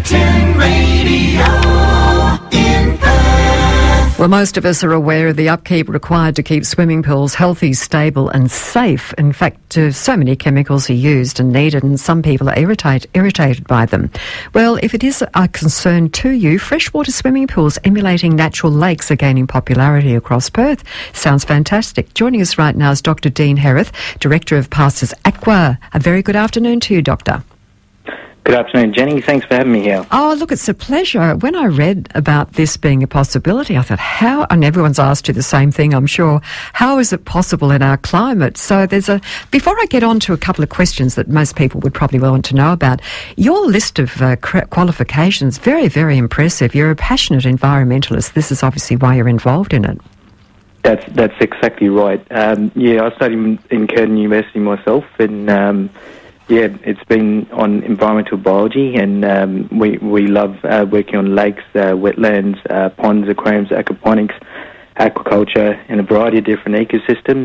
Brighton Radio in Perth. Well, most of us are aware of the upkeep required to keep swimming pools healthy, stable and safe. In fact, so many chemicals are used and needed, and some people are irritated by them. Well, if it is a concern to you, freshwater swimming pools emulating natural lakes are gaining popularity across Perth. Sounds fantastic. Joining us right now is Dr. Dean Hereth, Director of Passes Aqua. A very good afternoon to you, Doctor. Good afternoon, Jenny. Thanks for having me here. Oh, look, it's a pleasure. When I read about this being a possibility, I thought, how, and everyone's asked you the same thing, I'm sure, how is it possible in our climate? So before I get on to a couple of questions that most people would probably want to know about, your list of qualifications, very, very impressive. You're a passionate environmentalist. This is obviously why you're involved in it. That's exactly right. I studied in Curtin University myself, and it's been on environmental biology, and we love working on lakes, wetlands, ponds, aquariums, aquaponics, aquaculture, and a variety of different ecosystems.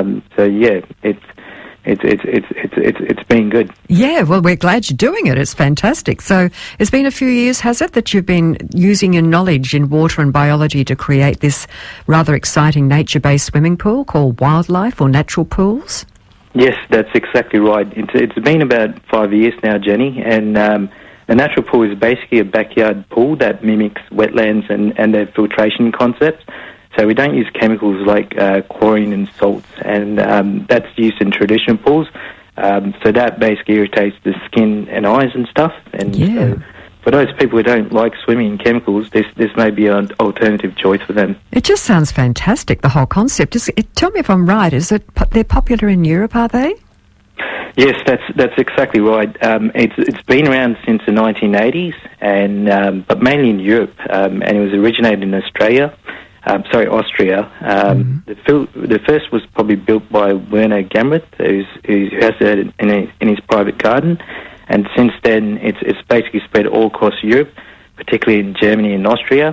It's been good. Yeah, well, we're glad you're doing it. It's fantastic. So it's been a few years, has it, that you've been using your knowledge in water and biology to create this rather exciting nature-based swimming pool called Wildlife or Natural Pools? Yes, that's exactly right. It's been about 5 years now, Jenny, and a natural pool is basically a backyard pool that mimics wetlands and their filtration concepts. So we don't use chemicals like chlorine and salts, and that's used in traditional pools. So that basically irritates the skin and eyes and stuff. And so for those people who don't like swimming in chemicals, this may be an alternative choice for them. It just sounds fantastic, the whole concept. Tell me if I'm right. They're popular in Europe, are they? Yes, that's exactly right. It's been around since the 1980s, and but mainly in Europe, and it was originated in Austria. Austria. The first was probably built by Werner Gamret, who has it in his private garden. And since then, it's basically spread all across Europe, particularly in Germany and Austria.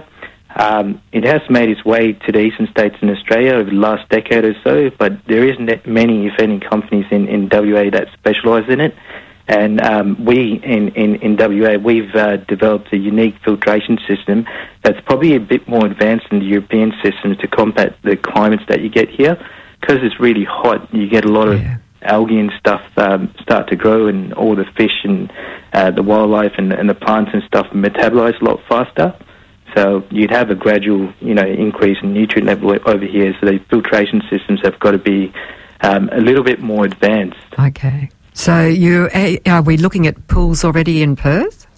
It has made its way to the eastern states in Australia over the last decade or so, but there isn't many, if any, companies in WA that specialise in it. And we, in WA, we've developed a unique filtration system that's probably a bit more advanced than the European systems to combat the climates that you get here. Because it's really hot, you get a lot of algae and stuff start to grow, and all the fish and the wildlife and the plants and stuff metabolize a lot faster. So you'd have a gradual, increase in nutrient level over here. So the filtration systems have got to be a little bit more advanced. Okay. So are we looking at pools already in Perth?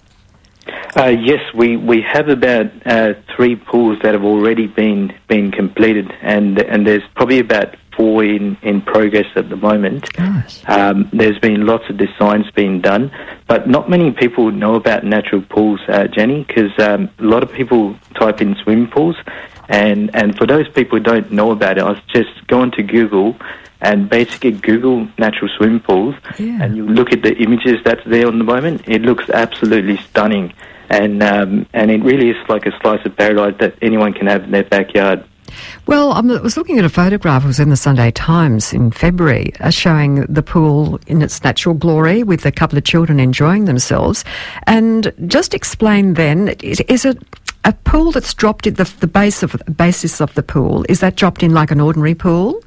Yes, we have about 3 pools that have already been completed, and there's probably about 4 in progress at the moment. Gosh. There's been lots of designs being done, but not many people know about natural pools, Jenny, because a lot of people type in swimming pools, and for those people who don't know about it, I was just going to Google and basically Google natural swimming pools, and you look at the images that's there on the moment. It looks absolutely stunning, and it really is like a slice of paradise that anyone can have in their backyard. Well, I was looking at a photograph. It was in the Sunday Times in February, showing the pool in its natural glory with a couple of children enjoying themselves. And just explain then, is it a pool that's dropped in the basis of the pool? Is that dropped in like an ordinary pool?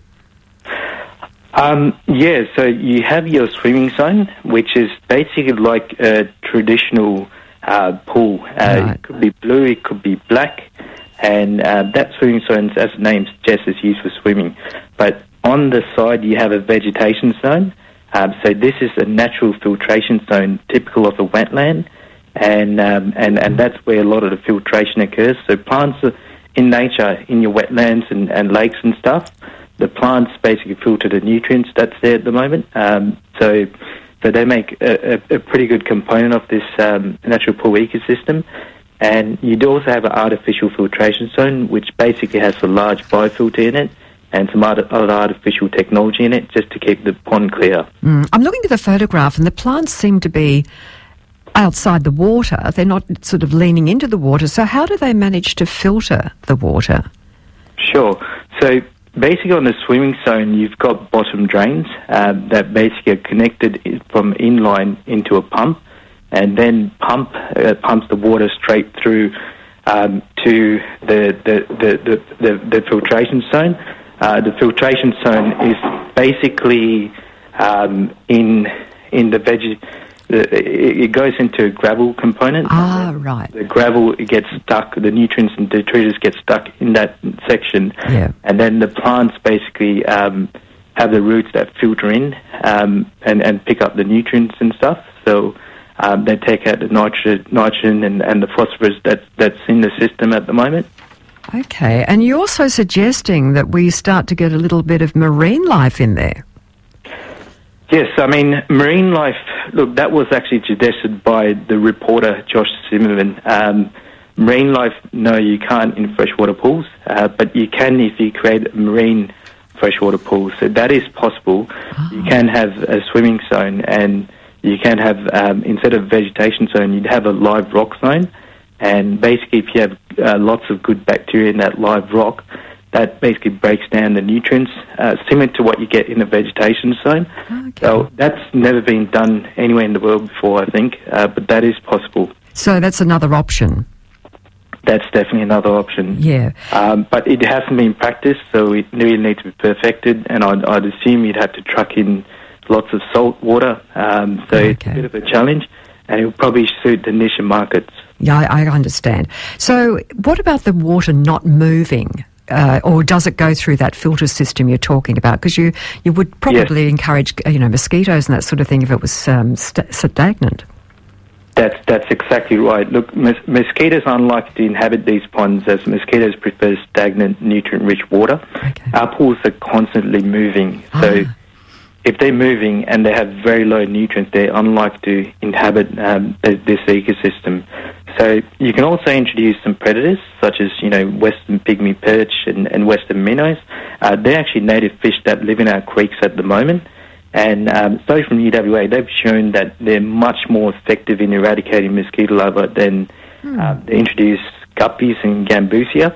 So you have your swimming zone, which is basically like a traditional pool. Right. It could be blue, it could be black, and that swimming zone, as the name suggests, is used for swimming. But on the side, you have a vegetation zone. So this is a natural filtration zone, typical of a wetland, and that's where a lot of the filtration occurs. So plants in nature, in your wetlands and lakes and stuff, the plants basically filter the nutrients that's there at the moment. So they make a pretty good component of this natural pool ecosystem. And you do also have an artificial filtration zone, which basically has a large biofilter in it and some other artificial technology in it just to keep the pond clear. I'm looking at the photograph, and the plants seem to be outside the water. They're not sort of leaning into the water. So how do they manage to filter the water? Sure. So basically on the swimming zone, you've got bottom drains that basically are connected from inline into a pump. and then pumps the water straight through to the filtration zone. The filtration zone is basically in the veggie. It goes into a gravel component. Ah, right. The gravel gets stuck, the nutrients and detritus get stuck in that section. Yeah. And then the plants basically have the roots that filter in and pick up the nutrients and stuff. So they take out the nitrogen and the phosphorus that's in the system at the moment. Okay. And you're also suggesting that we start to get a little bit of marine life in there. Yes, I mean, marine life, look, that was actually suggested by the reporter Josh Zimmerman. Marine life, no, you can't in freshwater pools, but you can if you create a marine freshwater pool. So that is possible. Oh. You can have a swimming zone, and you can have, instead of vegetation zone, you'd have a live rock zone. And basically, if you have lots of good bacteria in that live rock, that basically breaks down the nutrients, similar to what you get in a vegetation zone. Okay. So that's never been done anywhere in the world before, I think, but that is possible. So that's another option. That's definitely another option. Yeah. But it hasn't been practiced, so it really needs to be perfected, and I'd assume you'd have to truck in lots of salt water, so it's a bit of a challenge, and it will probably suit the niche markets. Yeah, I understand. So what about the water not moving? Or does it go through that filter system you're talking about? Because you would probably encourage mosquitoes and that sort of thing if it was stagnant. That's exactly right. Look, mosquitoes are unlikely to inhabit these ponds, as mosquitoes prefer stagnant, nutrient-rich water. Okay. Our pools are constantly moving, so if they're moving and they have very low nutrients, they're unlikely to inhabit this ecosystem. So you can also introduce some predators, such as, western pygmy perch and western minnows. They're actually native fish that live in our creeks at the moment. And studies from UWA, they've shown that they're much more effective in eradicating mosquito larvae than the introduced guppies and gambusia.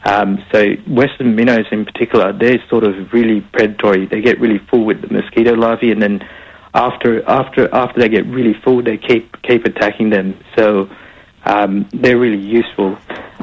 So western minnows in particular, they're sort of really predatory. They get really full with the mosquito larvae, and then after they get really full, they keep attacking them. So they're really useful.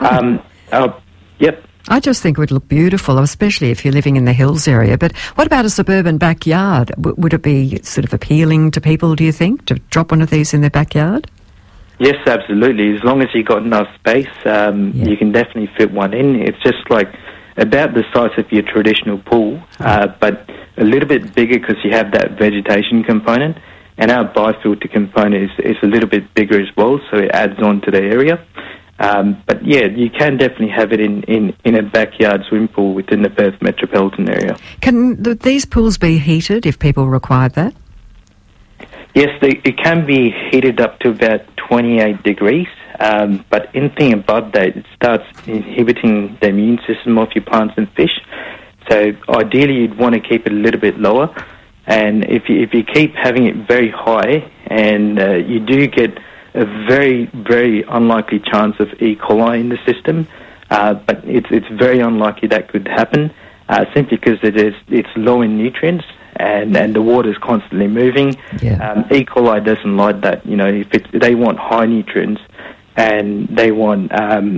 Yep. I just think it would look beautiful, especially if you're living in the hills area. But what about a suburban backyard? Would it be sort of appealing to people, do you think, to drop one of these in their backyard? Yes, absolutely. As long as you've got enough space, you can definitely fit one in. It's just like about the size of your traditional pool, but a little bit bigger because you have that vegetation component. And our biofilter component is a little bit bigger as well, so it adds on to the area. But yeah, you can definitely have it in a backyard swimming pool within the Perth metropolitan area. Can these pools be heated if people require that? Yes, it can be heated up to about 28 degrees, but anything above that, it starts inhibiting the immune system of your plants and fish. So ideally, you'd want to keep it a little bit lower. And if you keep having it very high, and you do get a very, very unlikely chance of E. coli in the system, but it's very unlikely that could happen, simply because it's low in nutrients and the water is constantly moving. Yeah. E. coli doesn't like that. If they want high nutrients and they want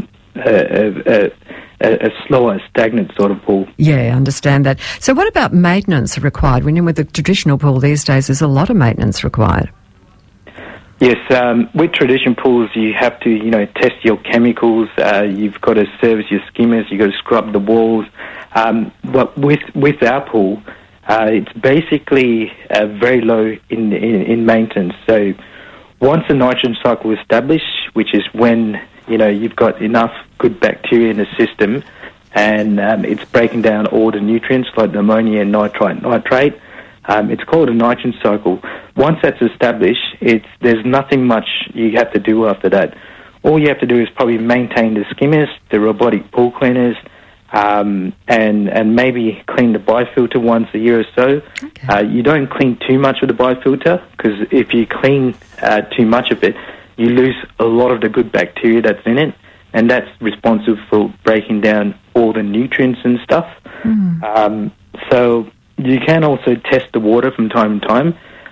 a slower, stagnant sort of pool. Yeah, I understand that. So what about maintenance required? When you're with a traditional pool these days, there's a lot of maintenance required. Yes, with traditional pools, you have to, test your chemicals. You've got to service your skimmers. You've got to scrub the walls. But with our pool, it's basically very low in maintenance. So once the nitrogen cycle is established, which is when you've got enough good bacteria in the system, and it's breaking down all the nutrients like the ammonia, nitrite, nitrate. It's called a nitrogen cycle. Once that's established, there's nothing much you have to do after that. All you have to do is probably maintain the skimmers, the robotic pool cleaners, and maybe clean the biofilter once a year or so. Okay. You don't clean too much of the biofilter, because if you clean too much of it, you lose a lot of the good bacteria that's in it, and that's responsible for breaking down all the nutrients and stuff. So you can also test the water from time to time,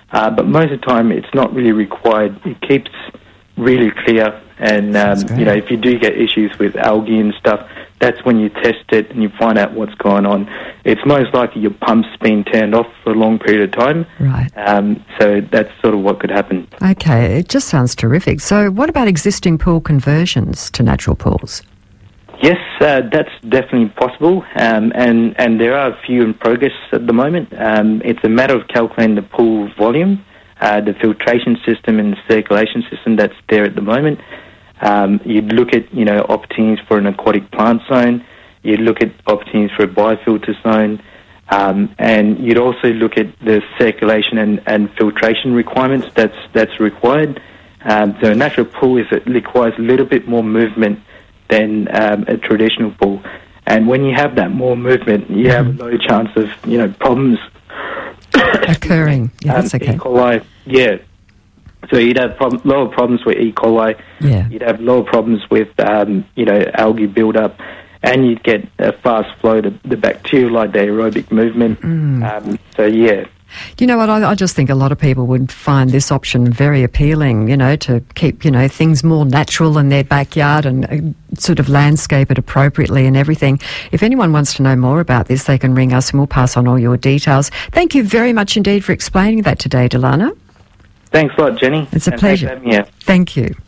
but most of the time it's not really required. It keeps really clear, and if you do get issues with algae and stuff, that's when you test it and you find out what's going on. It's most likely your pump's been turned off for a long period of time. Right. So that's sort of what could happen. Okay, it just sounds terrific. So what about existing pool conversions to natural pools? Yes, that's definitely possible, and there are a few in progress at the moment. It's a matter of calculating the pool volume, the filtration system and the circulation system that's there at the moment. You'd look at, opportunities for an aquatic plant zone. You'd look at opportunities for a biofilter zone. And you'd also look at the circulation and filtration requirements that's required. So a natural pool requires a little bit more movement than a traditional pool. And when you have that more movement, you have a low chance of, problems occurring. Yeah, that's okay. E. coli, yeah. So you'd have lower problems with E. coli. Yeah. You'd have lower problems with, algae buildup, and you'd get a fast flow to the bacteria, like the aerobic movement. So, yeah. You know what, I just think a lot of people would find this option very appealing, to keep, things more natural in their backyard and sort of landscape it appropriately and everything. If anyone wants to know more about this, they can ring us and we'll pass on all your details. Thank you very mumuch indeed for explaining that today, Delano. Thanks a lot, Jenny. It's a pleasure. Thanks for having me here. Thank you.